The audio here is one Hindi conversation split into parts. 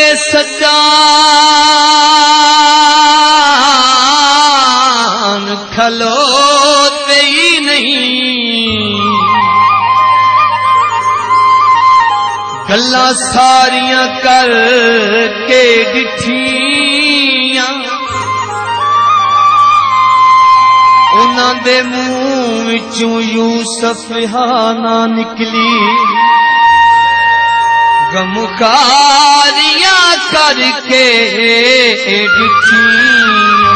सजान खलोते ही नहीं, गल्ला सारियां कर के डिठियां, उन्हां दे मुंह विचों यूसुफ ना निकली, गमकारियां करके डिठियां।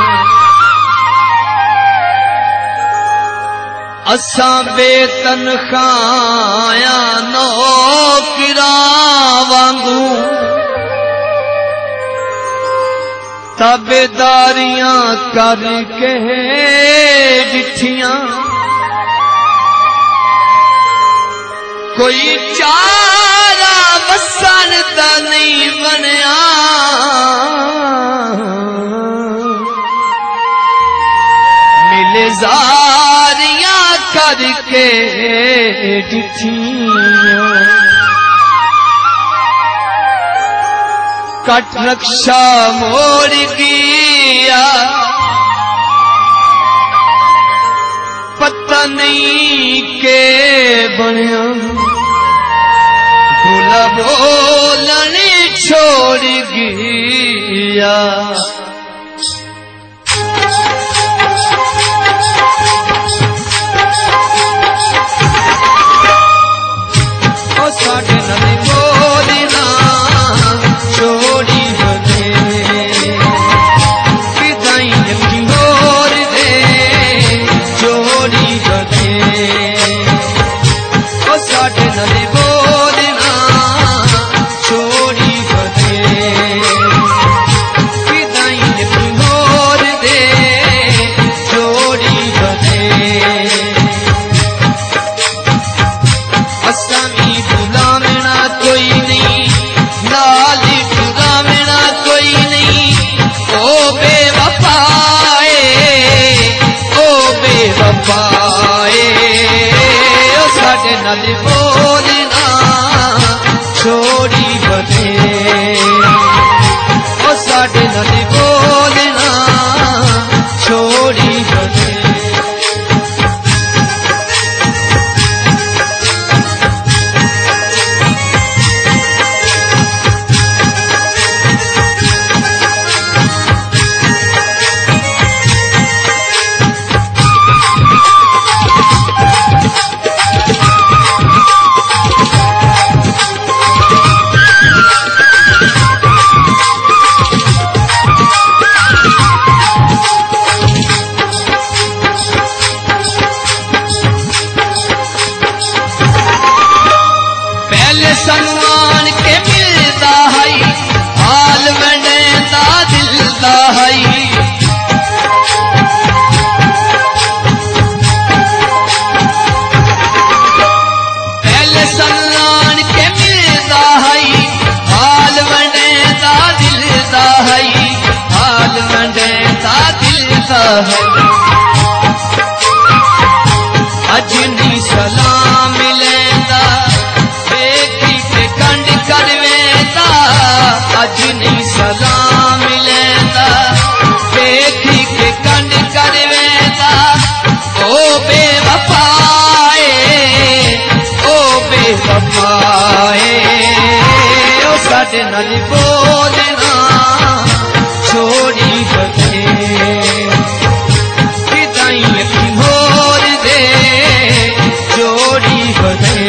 असां बेतनखाया नौकरां वांगू ताबेदारियां करके डिठियां, कोई चारा वसन दा नहीं बनया, मिले जारियां करके डिठियां। कट रक्षा मोड़ गया, पता नहीं के बनया, बोला बोलने छोड़ गया। ओ साढ़े नदी बोलना छोड़ी बने, विदाई की मोर दे जोड़ी बने। ओ साढ़े नदी बोलना छोड़ी बने, विदाई की मोर दे जोड़ी बने। असामी बुलावना कोई नहीं, नाली बुलावना कोई नहीं, ओ बेवफाए, ओ बेवफाए। ओ साडे नाल बोलना छोड़ी बने, ओ साडे नाल बोलना छोड़ी बने। सन्मान के मिलता है, हाल मंडेंदा दिलदा है। पहले सन्मान के मिलता है, हाल मंडेंदा दिलदा है, हाल मंडेंदा दिलदा है। अज नहीं सलाम मिलेंदा, अज नहीं सलाम मिलेंदा, देखी के कंड कर वेंदा। ओ बेवफाए, ओ बेवफाए। ओ साडे नाल बोलना छोड़ी बने, विदाई की मोर दे जोड़ी बने।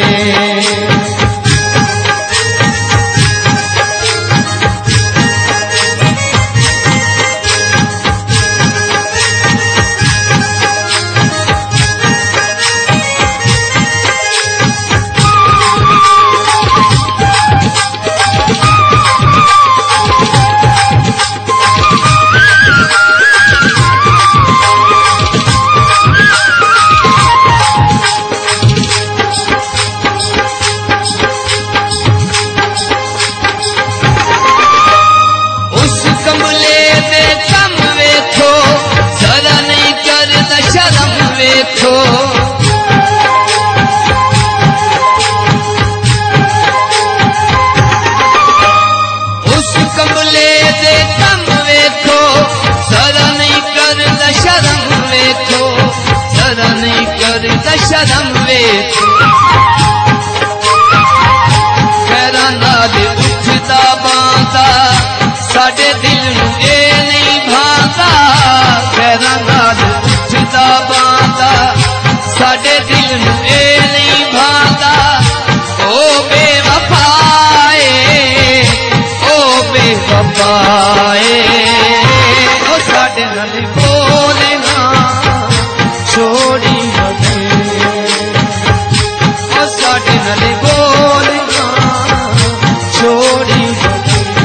उस कमले दे कम वेखो जरा नहीं करदा शर्म वेखो जरा नहीं करदा शर्म वेखो खैरां नाल उठदा बांदा साडे दिल नूं ए नहीं भांदा खैरां नाल उठदा बांदा साडे दिल नूं ए नहीं भांदा ओ बेवफाए ओ बेवफाए ओ साडे नाल बोले ना छोड़ी हमें ओ साडे नाल बोले ना छोड़ी हमें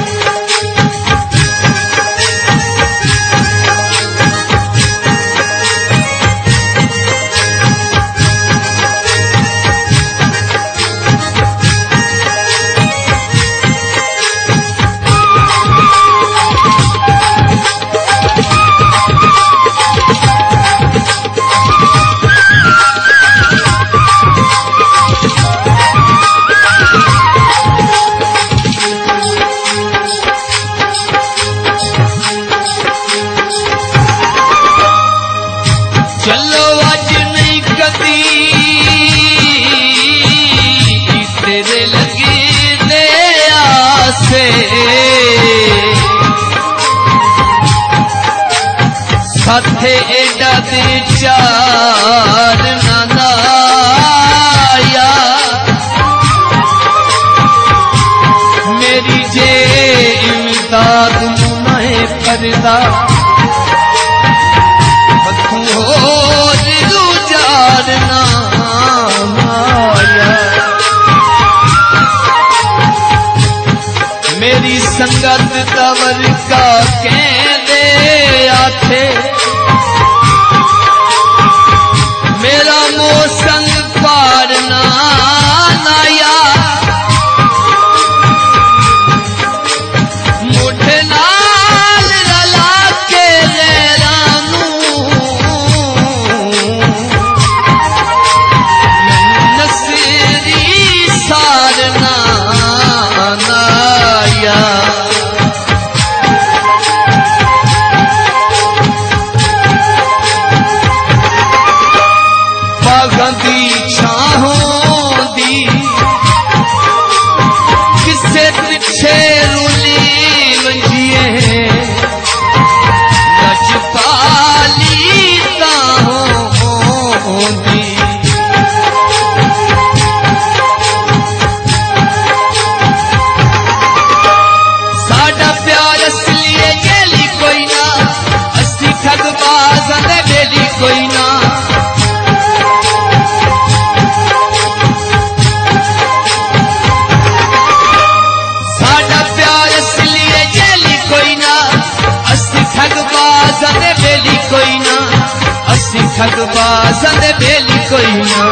साथे एडा दे चार नाया मेरी जे इमदाद मैं करदा हथों होर गुजार ना माया मेरी संगत तवर का कहदे आथे मेरा मोसन पारना नाया मुठे नाल रला के लैरानू नसरी सारना नाया दी छाहों दी किसे पिछे रुली वंजिए लजपाली ताहों दी साडा प्यार असलिए गेली कोई ना अस्सी ठगबाज दे बेली कोई ना बेली कोई ना अस्सी ठगबाज दे बेली कोई ना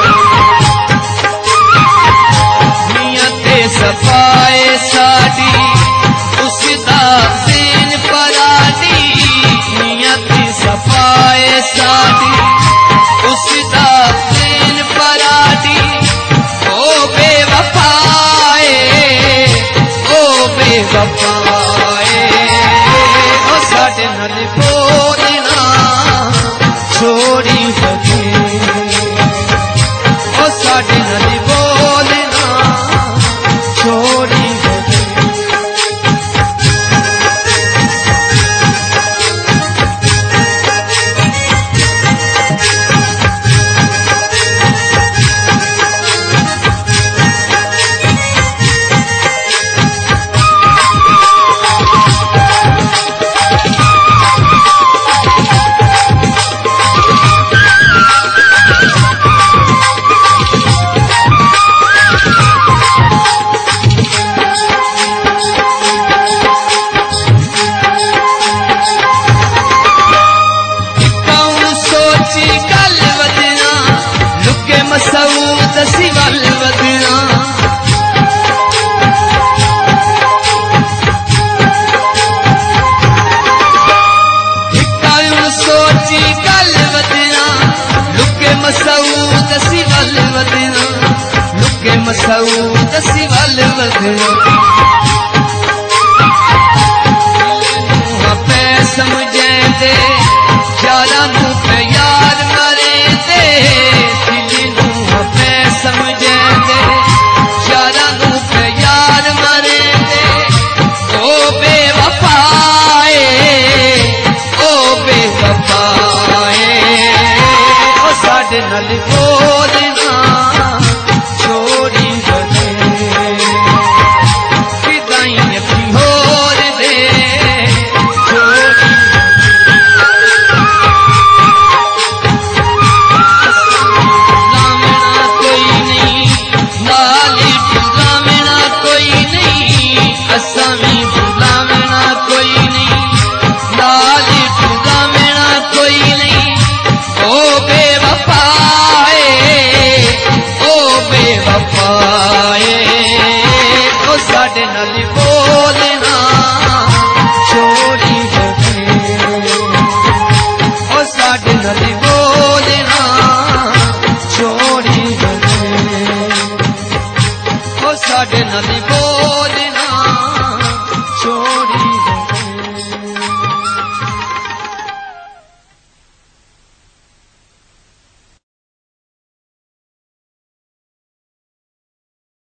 नियते सफाए साडी उसदा सीन पराडी नियते सफाए साडी उसदा सीन पराडी ओ बेवफाए ओ बेवफाए ओ साडे नाल बोलना छोड़ी हमें ओ साडे नाल बोलना छोड़ी हमें मसूद सी वल वधना नाल बोलना छोड़ी बने किदाई अखी होर दे छोड़ी लावना कोई नहीं लाली लावना कोई नहीं असां भी लावना कोई नहीं लाली लावना कोई नहीं ओ बेवफाए ओ साडे नाल बोलना छोड़ी बने ओ साडे नाल बोलना छोड़ी बने ओ साडे नाल बोलना